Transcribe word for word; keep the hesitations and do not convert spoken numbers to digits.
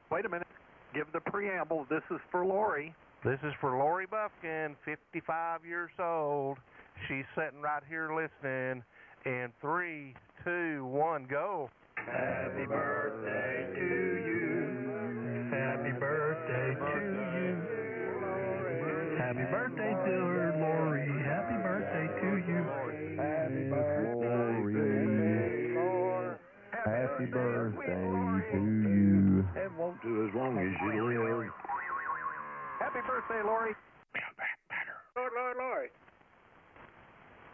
Wait a minute. Give the preamble. This is for Lori. This is for Lori Buffkin, fifty-five years old. She's sitting right here listening. In three, two, one, go. Happy birthday to you. Happy birthday to you. Happy birthday to her, Lori. Happy birthday to you. Happy birthday, Lori. Happy birthday to you. And won't do as long as you live. Happy birthday, Lori. Feel that better. Lord, Lord, Lori.